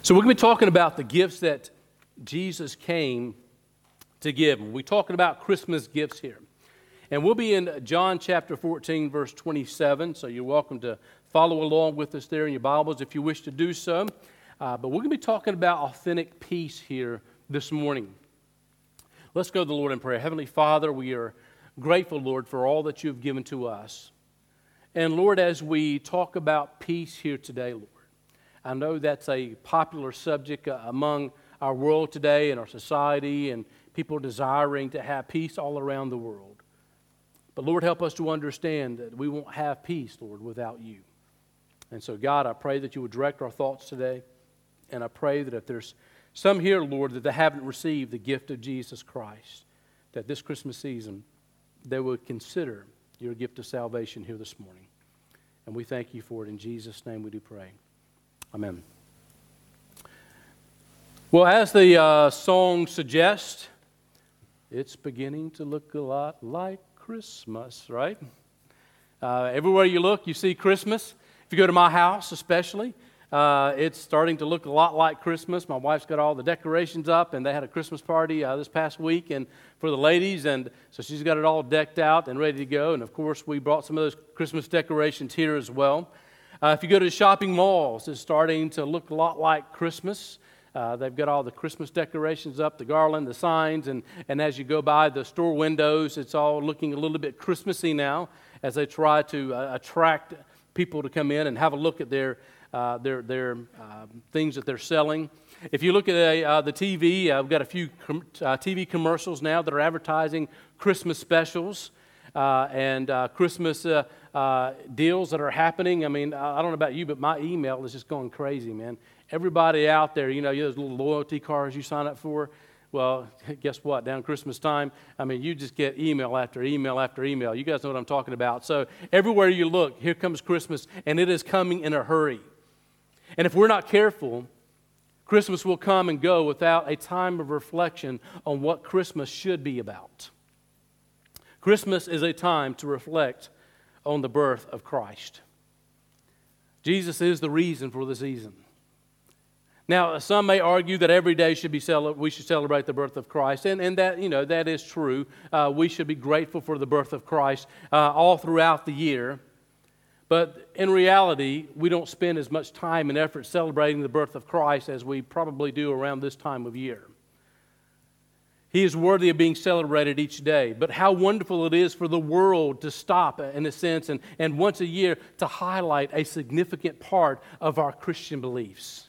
So we're going to be talking about the gifts that Jesus came to give. We're talking about Christmas gifts here. And we'll be in John chapter 14, verse 27, so you're welcome to follow along with us there in your Bibles if you wish to do so. But we're going to be talking about authentic peace here this morning. Let's go to the Lord in prayer. Heavenly Father, we are grateful, Lord, for all that you've given to us. And Lord, as we talk about peace here today, Lord, I know that's a popular subject among our world today and our society and people desiring to have peace all around the world. But Lord, help us to understand that we won't have peace, Lord, without you. And so, God, I pray that you would direct our thoughts today. And I pray that if there's some here, Lord, that they haven't received the gift of Jesus Christ, that this Christmas season they would consider your gift of salvation here this morning. And we thank you for it. In Jesus' name we do pray. Amen. Well, as the song suggests, it's beginning to look a lot like Christmas, right? Everywhere you look, you see Christmas. If you go to my house especially, it's starting to look a lot like Christmas. My wife's got all the decorations up, and they had a Christmas party this past week and for the ladies, and so she's got it all decked out and ready to go. And, of course, we brought some of those Christmas decorations here as well. If you go to the shopping malls, it's starting to look a lot like Christmas. They've got all the Christmas decorations up, the garland, the signs, and as you go by the store windows, it's all looking a little bit Christmassy now as they try to attract people to come in and have a look at their things that they're selling. If you look at the TV, we've got a few TV commercials now that are advertising Christmas specials and Christmas deals that are happening. I mean, I don't know about you, but my email is just going crazy, man. Everybody out there, you know, those little loyalty cards you sign up for. Well, guess what? Down Christmas time, I mean, you just get email after email after email. You guys know what I'm talking about. So everywhere you look, here comes Christmas, and it is coming in a hurry. And if we're not careful, Christmas will come and go without a time of reflection on what Christmas should be about. Christmas is a time to reflect on the birth of Christ. Jesus is the reason for the season. Now, some may argue that every day we should celebrate the birth of Christ, and that, you know, that is true. We should be grateful for the birth of Christ all throughout the year. But in reality, we don't spend as much time and effort celebrating the birth of Christ as we probably do around this time of year. He is worthy of being celebrated each day. But how wonderful it is for the world to stop, in a sense, and once a year to highlight a significant part of our Christian beliefs.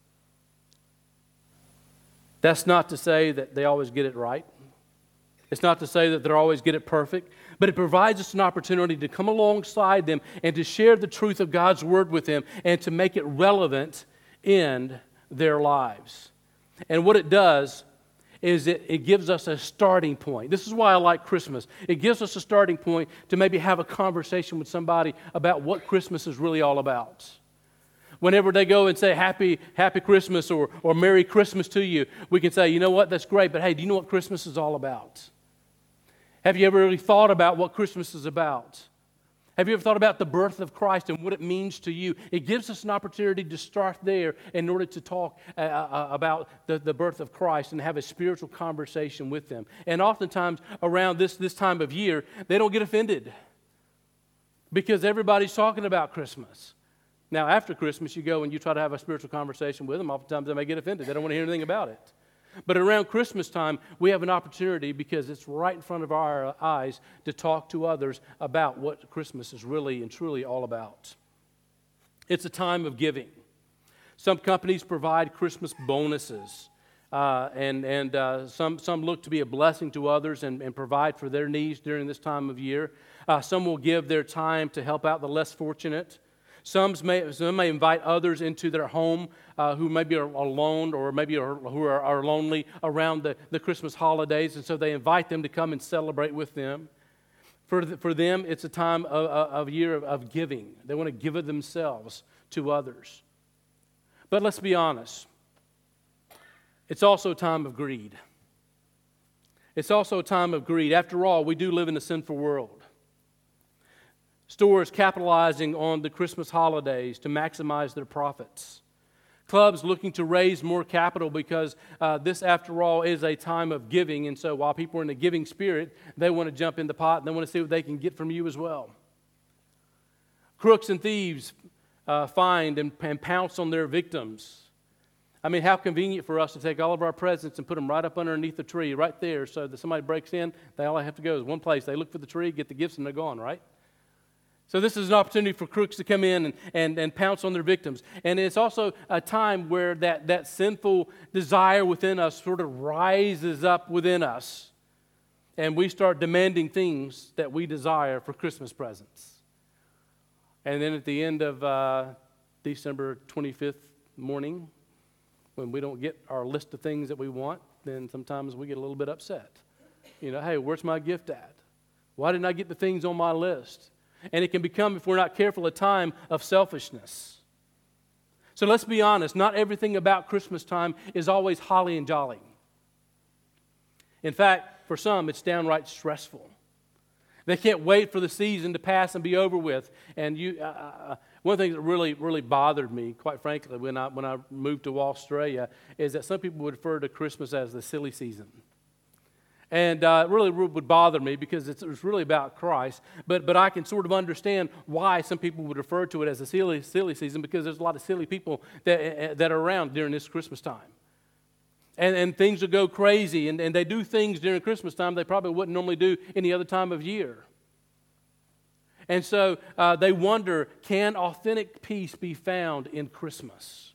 That's not to say that they always get it right. It's not to say that they always get it perfect. But it provides us an opportunity to come alongside them and to share the truth of God's Word with them and to make it relevant in their lives. And what it does is it gives us a starting point. This is why I like Christmas. It gives us a starting point to maybe have a conversation with somebody about what Christmas is really all about. Whenever they go and say Happy Christmas or Merry Christmas to you, we can say, you know what, that's great, but hey, do you know what Christmas is all about? Have you ever really thought about what Christmas is about? Have you ever thought about the birth of Christ and what it means to you? It gives us an opportunity to start there in order to talk about the birth of Christ and have a spiritual conversation with them. And oftentimes around this time of year, they don't get offended because everybody's talking about Christmas. Now, after Christmas, you go and you try to have a spiritual conversation with them. Oftentimes they may get offended. They don't want to hear anything about it. But around Christmas time, we have an opportunity because it's right in front of our eyes to talk to others about what Christmas is really and truly all about. It's a time of giving. Some companies provide Christmas bonuses, and some look to be a blessing to others and provide for their needs during this time of year. Some will give their time to help out the less fortunate. Some may invite others into their home who maybe are alone or maybe who are lonely around the Christmas holidays, and so they invite them to come and celebrate with them. For them, it's a time of year of giving. They want to give of themselves to others. But let's be honest. It's also a time of greed. It's also a time of greed. After all, we do live in a sinful world. Stores capitalizing on the Christmas holidays to maximize their profits. Clubs looking to raise more capital because this, after all, is a time of giving. And so while people are in the giving spirit, they want to jump in the pot and they want to see what they can get from you as well. Crooks and thieves find and pounce on their victims. I mean, how convenient for us to take all of our presents and put them right up underneath the tree, right there, so that somebody breaks in, all have to go is one place. They look for the tree, get the gifts, and they're gone, right? So this is an opportunity for crooks to come in and pounce on their victims. And it's also a time where that sinful desire within us sort of rises up within us. And we start demanding things that we desire for Christmas presents. And then at the end of December 25th morning, when we don't get our list of things that we want, then sometimes we get a little bit upset. You know, hey, where's my gift at? Why didn't I get the things on my list? And it can become, if we're not careful, a time of selfishness. So let's be honest, not everything about Christmas time is always holly and jolly. In fact, for some, it's downright stressful. They can't wait for the season to pass and be over with. And one thing that really bothered me, quite frankly, when I moved to Australia, is that some people would refer to Christmas as the silly season. And it really would bother me because it's really about Christ. But I can sort of understand why some people would refer to it as a silly season, because there's a lot of silly people that are around during this Christmas time. And things will go crazy, and they do things during Christmas time they probably wouldn't normally do any other time of year. And so they wonder, can authentic peace be found in Christmas?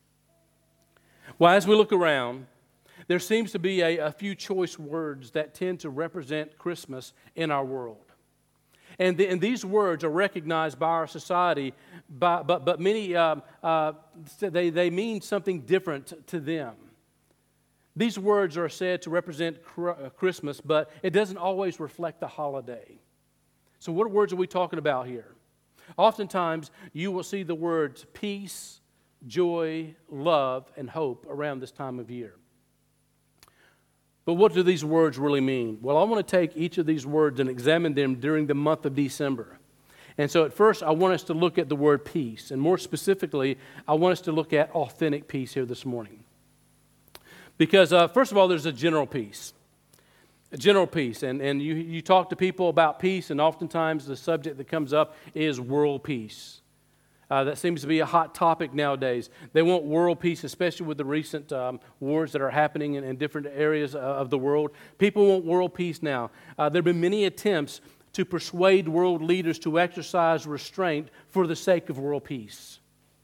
Well, as we look around, there seems to be a few choice words that tend to represent Christmas in our world. And these words are recognized by our society, but many, they mean something different to them. These words are said to represent Christmas, but it doesn't always reflect the holiday. So what words are we talking about here? Oftentimes, you will see the words peace, joy, love, and hope around this time of year. But what do these words really mean? Well, I want to take each of these words and examine them during the month of December. And so at first, I want us to look at the word peace. And more specifically, I want us to look at authentic peace here this morning. Because, first of all, there's a general peace. A general peace. And you talk to people about peace, and oftentimes the subject that comes up is world peace. That seems to be a hot topic nowadays. They want world peace, especially with the recent wars that are happening in different areas of the world. People want world peace now. There have been many attempts to persuade world leaders to exercise restraint for the sake of world peace.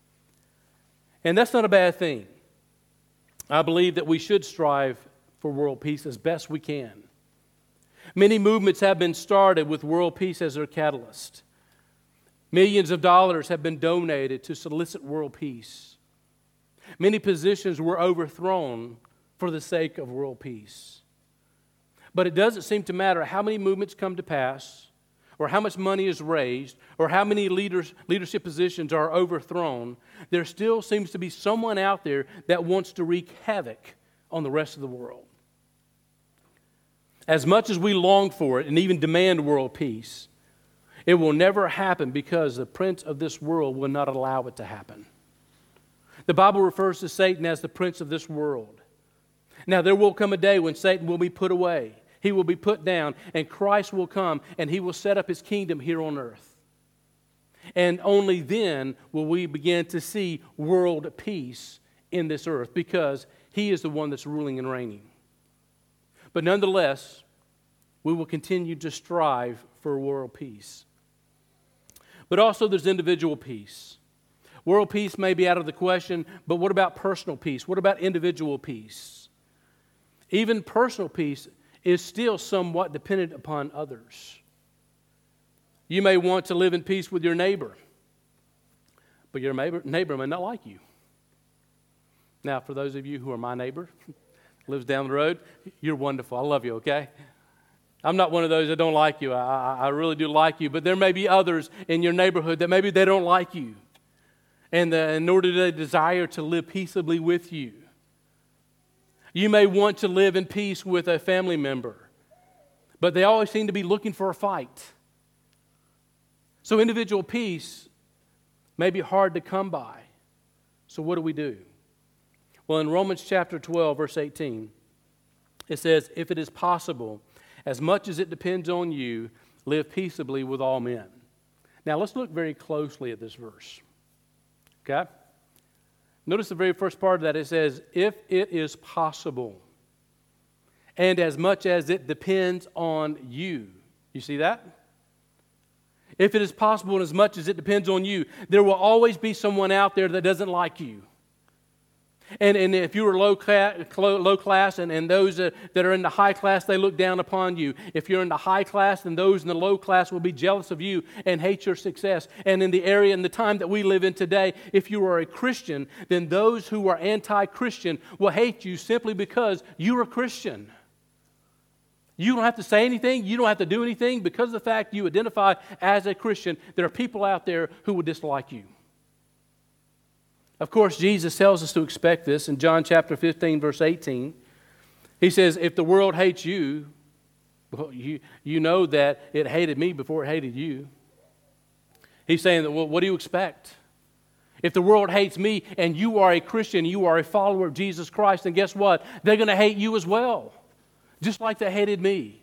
And that's not a bad thing. I believe that we should strive for world peace as best we can. Many movements have been started with world peace as their catalyst. Millions of dollars have been donated to solicit world peace. Many positions were overthrown for the sake of world peace. But it doesn't seem to matter how many movements come to pass, or how much money is raised, or how many leadership positions are overthrown. There still seems to be someone out there that wants to wreak havoc on the rest of the world. As much as we long for it and even demand world peace, it will never happen because the prince of this world will not allow it to happen. The Bible refers to Satan as the prince of this world. Now, there will come a day when Satan will be put away. He will be put down, and Christ will come, and He will set up His kingdom here on earth. And only then will we begin to see world peace in this earth, because He is the one that's ruling and reigning. But nonetheless, we will continue to strive for world peace. But also there's individual peace. World peace may be out of the question, but what about personal peace? What about individual peace? Even personal peace is still somewhat dependent upon others. You may want to live in peace with your neighbor, but your neighbor may not like you. Now, for those of you who are my neighbor, lives down the road, you're wonderful. I love you, okay? I'm not one of those that don't like you. I really do like you, but there may be others in your neighborhood that maybe they don't like you, and nor do they desire to live peaceably with you. You may want to live in peace with a family member, but they always seem to be looking for a fight. So individual peace may be hard to come by. So what do we do? Well, in Romans chapter 12, verse 18, it says, if it is possible, as much as it depends on you, live peaceably with all men. Now, let's look very closely at this verse. Okay? Notice the very first part of that. It says, if it is possible, and as much as it depends on you. You see that? If it is possible and as much as it depends on you, there will always be someone out there that doesn't like you. And if you are low class and those that are in the high class, they look down upon you. If you're in the high class, then those in the low class will be jealous of you and hate your success. And in the area and the time that we live in today, if you are a Christian, then those who are anti-Christian will hate you simply because you are a Christian. You don't have to say anything. You don't have to do anything. Because of the fact you identify as a Christian, there are people out there who will dislike you. Of course, Jesus tells us to expect this in John chapter 15, verse 18. He says, if the world hates you, well, you know that it hated me before it hated you. He's saying that, well, what do you expect? If the world hates me and you are a Christian, you are a follower of Jesus Christ, then guess what? They're going to hate you as well, just like they hated me.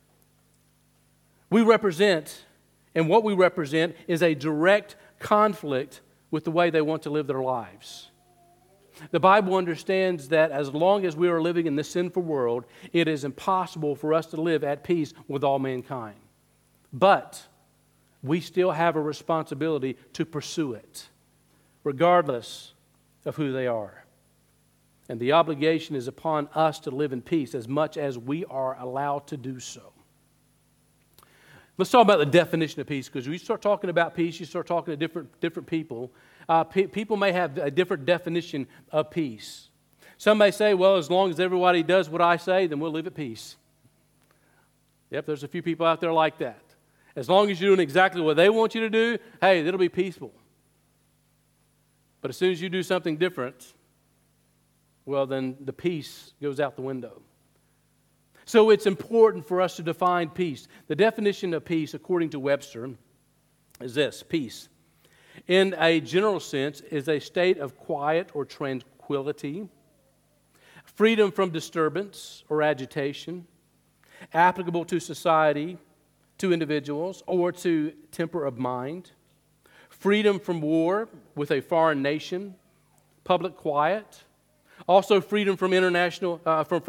We represent, and what we represent is a direct conflict with the way they want to live their lives. The Bible understands that as long as we are living in this sinful world, it is impossible for us to live at peace with all mankind. But we still have a responsibility to pursue it, regardless of who they are. And the obligation is upon us to live in peace as much as we are allowed to do so. Let's talk about the definition of peace, because when you start talking about peace, you start talking to different people. People may have a different definition of peace. Some may say, well, as long as everybody does what I say, then we'll live at peace. Yep, there's a few people out there like that. As long as you're doing exactly what they want you to do, hey, it'll be peaceful. But as soon as you do something different, well, then the peace goes out the window. So it's important for us to define peace. The definition of peace, according to Webster, is this: peace, in a general sense, is a state of quiet or tranquility, freedom from disturbance or agitation, applicable to society, to individuals, or to temper of mind, freedom from war with a foreign nation, public quiet. Also, freedom from internal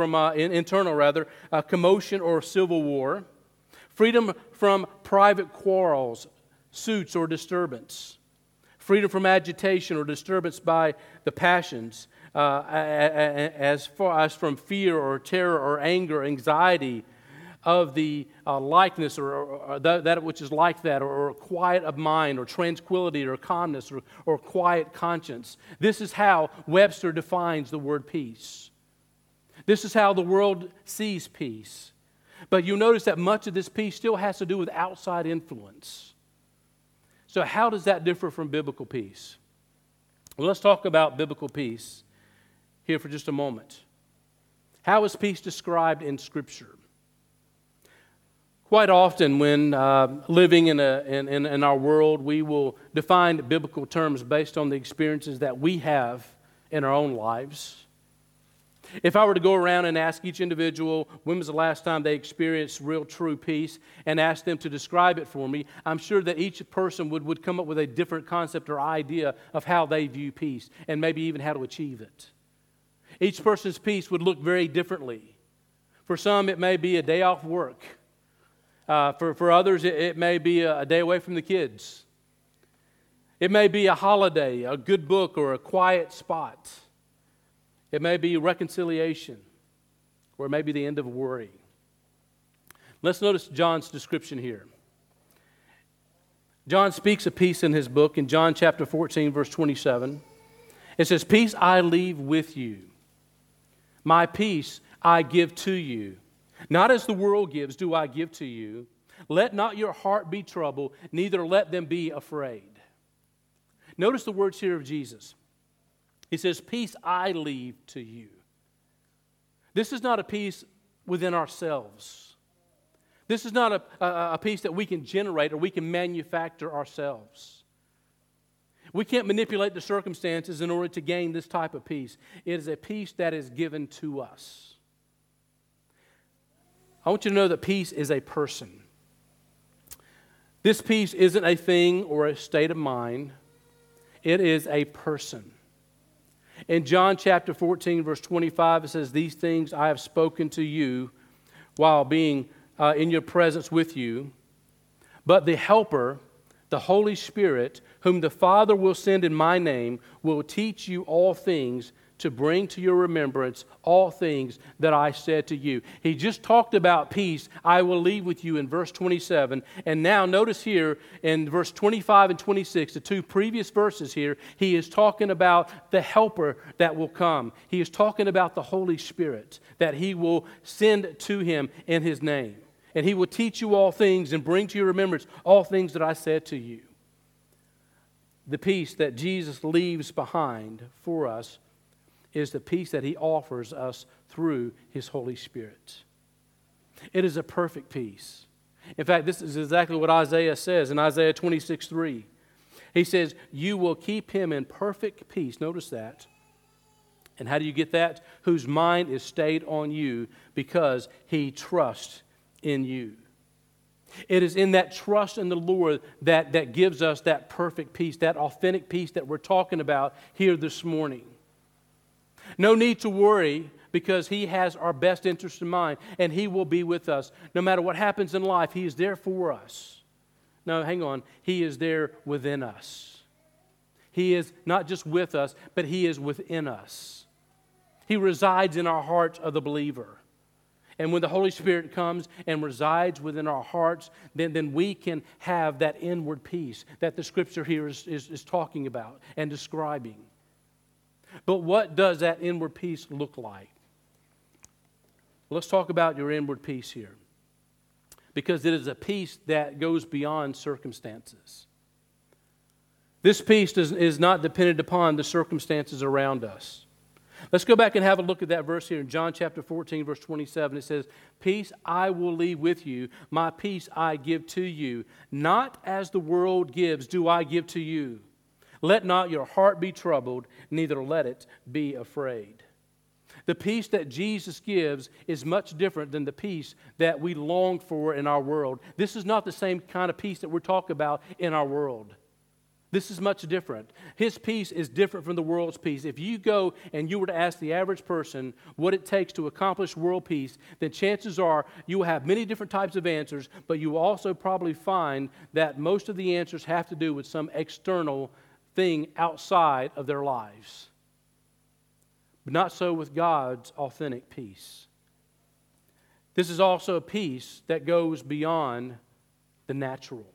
commotion or civil war. Freedom from private quarrels, suits, or disturbance. Freedom from agitation or disturbance by the passions, as far as from fear or terror or anger, anxiety of the likeness or that which is like that, or quiet of mind, or tranquility, or calmness, or quiet conscience. This is how Webster defines the word peace. This is how the world sees peace. But you notice that much of this peace still has to do with outside influence. So how does that differ from biblical peace? Well, let's talk about biblical peace here for just a moment. How is peace described in Scripture? Quite often when living in our world, we will define biblical terms based on the experiences that we have in our own lives. If I were to go around and ask each individual when was the last time they experienced real true peace and ask them to describe it for me, I'm sure that each person would come up with a different concept or idea of how they view peace and maybe even how to achieve it. Each person's peace would look very differently. For some, it may be a day off work. For others, it may be a day away from the kids. It may be a holiday, a good book, or a quiet spot. It may be reconciliation, or it may be the end of worry. Let's notice John's description here. John speaks of peace in his book in John chapter 14, verse 27. It says, "Peace I leave with you. My peace I give to you. Not as the world gives do I give to you. Let not your heart be troubled, neither let them be afraid." Notice the words here of Jesus. He says, "Peace I leave to you." This is not a peace within ourselves. This is not a peace that we can generate or we can manufacture ourselves. We can't manipulate the circumstances in order to gain this type of peace. It is a peace that is given to us. I want you to know that peace is a person. This peace isn't a thing or a state of mind. It is a person. In John chapter 14, verse 25, it says, "These things I have spoken to you while being in your presence with you. But the Helper, the Holy Spirit, whom the Father will send in my name, will teach you all things to bring to your remembrance all things that I said to you." He just talked about peace, "I will leave with you," in verse 27. And now notice here in verse 25 and 26, the two previous verses here, he is talking about the Helper that will come. He is talking about the Holy Spirit that he will send to him in his name. And he will teach you all things and bring to your remembrance all things that I said to you. The peace that Jesus leaves behind for us is the peace that he offers us through his Holy Spirit. It is a perfect peace. In fact, this is exactly what Isaiah says in Isaiah 26:3. He says, "You will keep him in perfect peace." Notice that. And how do you get that? "Whose mind is stayed on you because he trusts in you." It is in that trust in the Lord that gives us that perfect peace, that authentic peace that we're talking about here this morning. No need to worry because he has our best interest in mind and he will be with us. No matter what happens in life, he is there for us. No, hang on. He is there within us. He is not just with us, but he is within us. He resides in our hearts of the believer. And when the Holy Spirit comes and resides within our hearts, then we can have that inward peace that the Scripture here is talking about and describing. But what does that inward peace look like? Let's talk about your inward peace here. Because it is a peace that goes beyond circumstances. This peace is not dependent upon the circumstances around us. Let's go back and have a look at that verse here in John chapter 14, verse 27. It says, "Peace I will leave with you, my peace I give to you. Not as the world gives do I give to you. Let not your heart be troubled, neither let it be afraid." The peace that Jesus gives is much different than the peace that we long for in our world. This is not the same kind of peace that we're talking about in our world. This is much different. His peace is different from the world's peace. If you go and you were to ask the average person what it takes to accomplish world peace, then chances are you will have many different types of answers, but you will also probably find that most of the answers have to do with some external thing outside of their lives. But not so with God's authentic peace. This is also a peace that goes beyond the natural.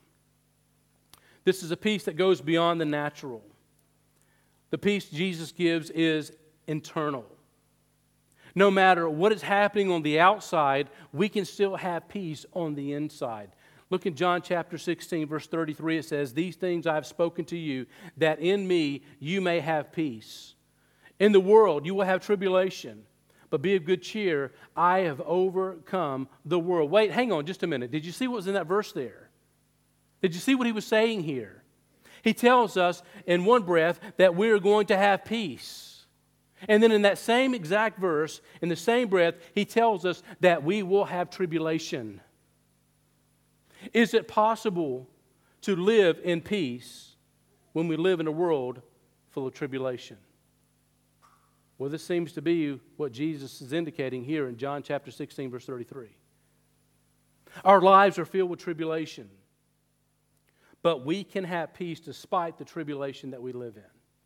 This is a peace that goes beyond the natural. The peace Jesus gives is internal. No matter what is happening on the outside, we can still have peace on the inside. Look in John chapter 16, verse 33. It says, "These things I have spoken to you, that in me you may have peace. In the world you will have tribulation, but be of good cheer. I have overcome the world." Wait, hang on just a minute. Did you see what was in that verse there? Did you see what he was saying here? He tells us in one breath that we're going to have peace. And then in that same exact verse, in the same breath, he tells us that we will have tribulation. Is it possible to live in peace when we live in a world full of tribulation? Well, this seems to be what Jesus is indicating here in John chapter 16, verse 33. Our lives are filled with tribulation. But we can have peace despite the tribulation that we live in.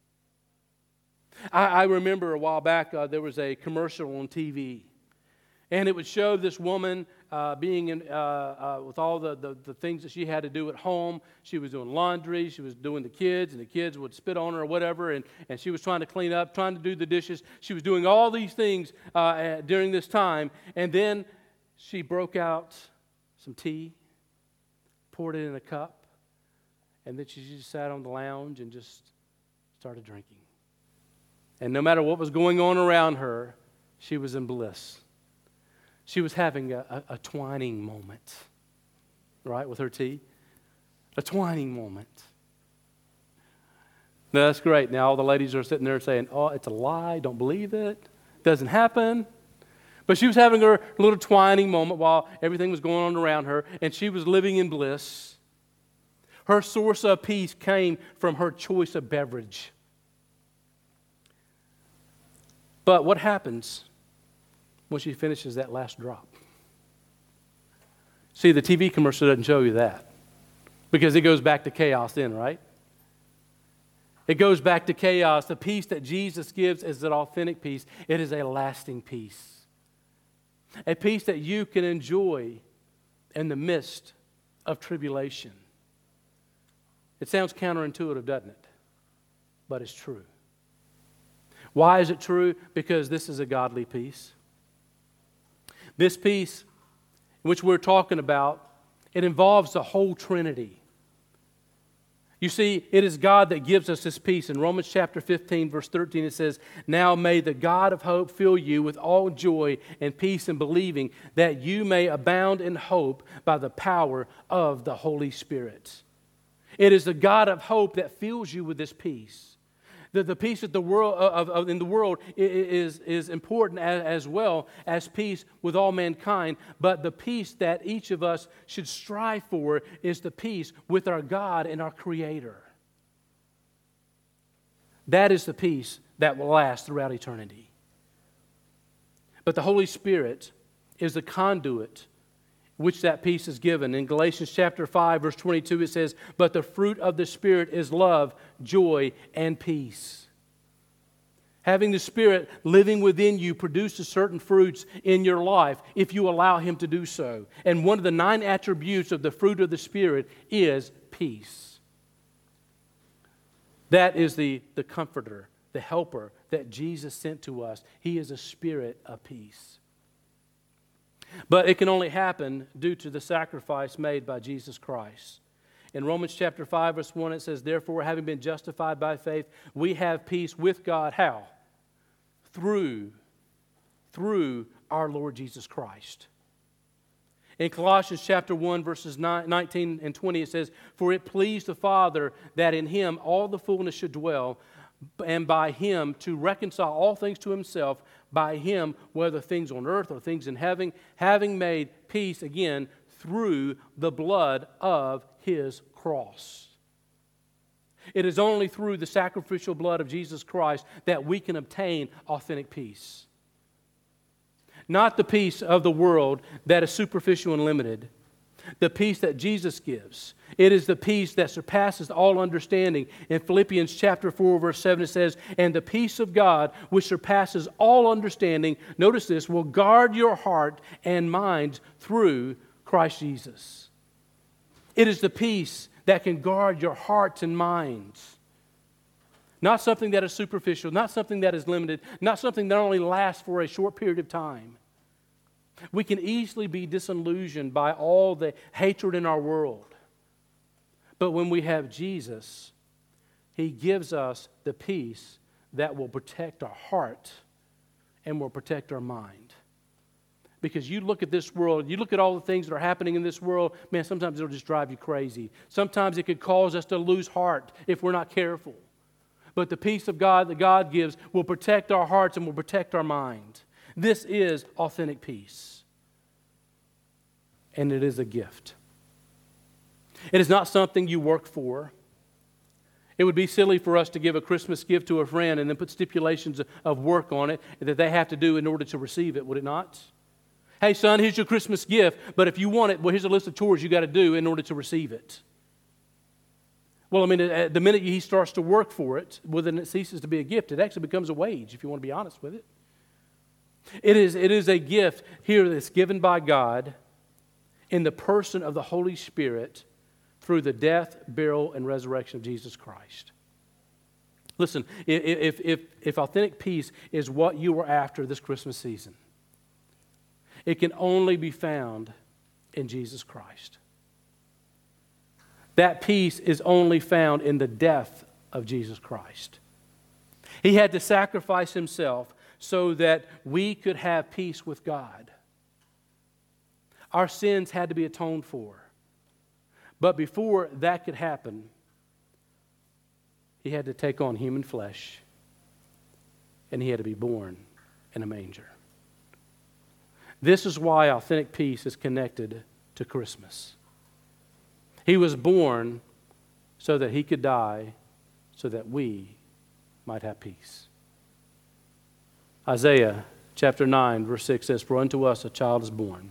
I remember a while back there was a commercial on TV. And it would show this woman being in, with all the things that she had to do at home. She was doing laundry, she was doing the kids, and the kids would spit on her or whatever, and she was trying to clean up, trying to do the dishes. She was doing all these things during this time. And then she broke out some tea, poured it in a cup, and then she just sat on the lounge and just started drinking. And no matter what was going on around her, she was in bliss. She was having a twining moment, right, with her tea. A twining moment. No, that's great. Now all the ladies are sitting there saying, oh, it's a lie. Don't believe it. Doesn't happen. But she was having her little twining moment while everything was going on around her, and she was living in bliss. Her source of peace came from her choice of beverage. But what happens when she finishes that last drop? See, the TV commercial doesn't show you that, because it goes back to chaos then, right? It goes back to chaos. The peace that Jesus gives is an authentic peace. It is a lasting peace. A peace that you can enjoy in the midst of tribulation. It sounds counterintuitive, doesn't it? But it's true. Why is it true? Because this is a godly peace. This peace, which we're talking about, it involves the whole Trinity. You see, it is God that gives us this peace. In Romans chapter 15, verse 13, it says, "Now may the God of hope fill you with all joy and peace in believing, that you may abound in hope by the power of the Holy Spirit." It is the God of hope that fills you with this peace. The peace of the world in the world is important as well as peace with all mankind. But the peace that each of us should strive for is the peace with our God and our Creator. That is the peace that will last throughout eternity. But the Holy Spirit is the conduit which that peace is given. In Galatians chapter 5, verse 22, it says, "But the fruit of the Spirit is love, joy, and peace." Having the Spirit living within you produces certain fruits in your life if you allow Him to do so. And one of the 9 attributes of the fruit of the Spirit is peace. That is the comforter, the helper that Jesus sent to us. He is a spirit of peace. But it can only happen due to the sacrifice made by Jesus Christ. In Romans chapter 5, verse 1, it says, "Therefore, having been justified by faith, we have peace with God." How? Through our Lord Jesus Christ. In Colossians chapter 1, verses 19 and 20, it says, "For it pleased the Father that in Him all the fullness should dwell, and by Him to reconcile all things to Himself, by Him, whether things on earth or things in heaven, having made peace," again, "through the blood of His cross." It is only through the sacrificial blood of Jesus Christ that we can obtain authentic peace. Not the peace of the world that is superficial and limited. The peace that Jesus gives. It is the peace that surpasses all understanding. In Philippians chapter 4, verse 7, it says, "And the peace of God, which surpasses all understanding," notice this, "will guard your heart and mind through Christ Jesus." It is the peace that can guard your hearts and minds. Not something that is superficial, not something that is limited, not something that only lasts for a short period of time. We can easily be disillusioned by all the hatred in our world. But when we have Jesus, He gives us the peace that will protect our heart and will protect our mind. Because you look at this world, you look at all the things that are happening in this world, man, sometimes it'll just drive you crazy. Sometimes it could cause us to lose heart if we're not careful. But the peace of God that God gives will protect our hearts and will protect our mind. This is authentic peace. And it is a gift. It is not something you work for. It would be silly for us to give a Christmas gift to a friend and then put stipulations of work on it that they have to do in order to receive it, would it not? Hey, son, here's your Christmas gift, but if you want it, well, here's a list of chores you got to do in order to receive it. Well, I mean, the minute he starts to work for it, well, then it ceases to be a gift. It actually becomes a wage, if you want to be honest with it. It is a gift here that's given by God in the person of the Holy Spirit through the death, burial, and resurrection of Jesus Christ. Listen, if authentic peace is what you are after this Christmas season, it can only be found in Jesus Christ. That peace is only found in the death of Jesus Christ. He had to sacrifice Himself so that we could have peace with God. Our sins had to be atoned for. But before that could happen, He had to take on human flesh, and he had to be born in a manger. This is why authentic peace is connected to Christmas. He was born so that he could die, so that we might have peace. Isaiah chapter 9, verse 6 says, "For unto us a child is born.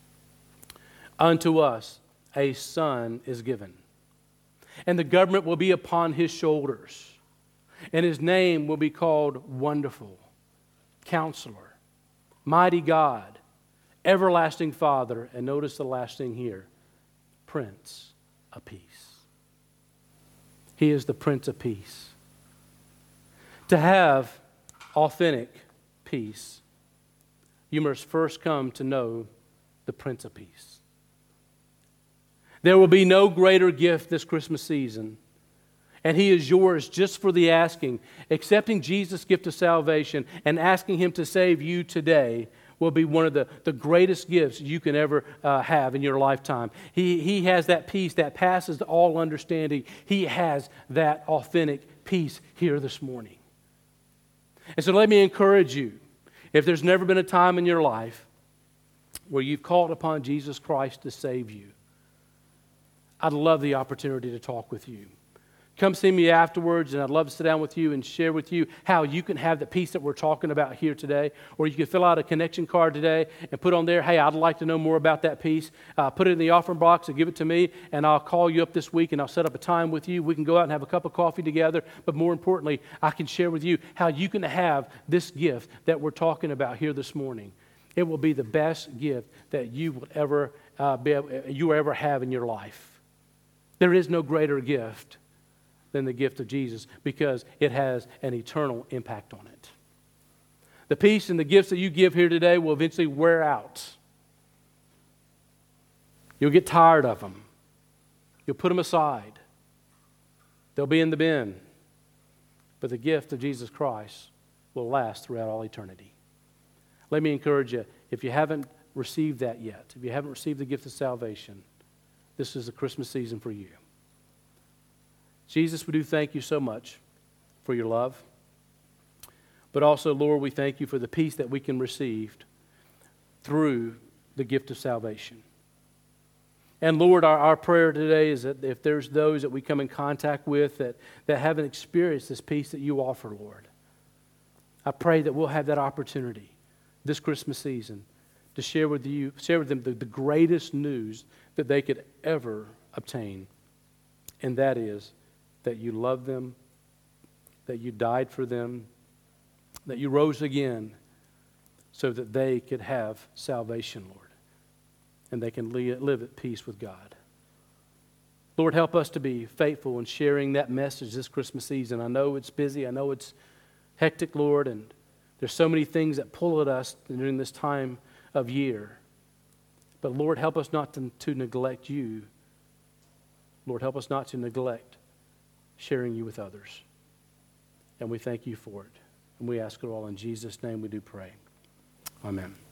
Unto us a son is given. And the government will be upon his shoulders. And his name will be called Wonderful, Counselor, Mighty God, Everlasting Father." And notice the last thing here, Prince of Peace. He is the Prince of Peace. To have authentic peace, you must first come to know the Prince of Peace. There will be no greater gift this Christmas season, and he is yours just for the asking. Accepting Jesus' gift of salvation and asking him to save you today will be one of the greatest gifts you can ever have in your lifetime. He has that peace that passes all understanding. He has that authentic peace here this morning. And so let me encourage you, if there's never been a time in your life where you've called upon Jesus Christ to save you, I'd love the opportunity to talk with you. Come see me afterwards, and I'd love to sit down with you and share with you how you can have the peace that we're talking about here today. Or you can fill out a connection card today and put on there, "Hey, I'd like to know more about that peace." Put it in the offering box and give it to me, and I'll call you up this week, and I'll set up a time with you. We can go out and have a cup of coffee together, but more importantly, I can share with you how you can have this gift that we're talking about here this morning. It will be the best gift that you will ever have in your life. There is no greater gift than the gift of Jesus, because it has an eternal impact on it. The peace and the gifts that you give here today will eventually wear out. You'll get tired of them. You'll put them aside. They'll be in the bin. But the gift of Jesus Christ will last throughout all eternity. Let me encourage you, if you haven't received that yet, if you haven't received the gift of salvation, this is the Christmas season for you. Jesus, we do thank you so much for your love. But also, Lord, we thank you for the peace that we can receive through the gift of salvation. And Lord, our prayer today is that if there's those that we come in contact with that haven't experienced this peace that you offer, Lord, I pray that we'll have that opportunity this Christmas season to share with them the greatest news that they could ever obtain. And that is that you love them, that you died for them, that you rose again so that they could have salvation, Lord, and they can live at peace with God. Lord, help us to be faithful in sharing that message this Christmas season. I know it's busy. I know it's hectic, Lord, and there's so many things that pull at us during this time of year. But Lord, help us not to neglect you. Lord, help us not to neglect sharing you with others. And we thank you for it. And we ask it all in Jesus' name we do pray. Amen.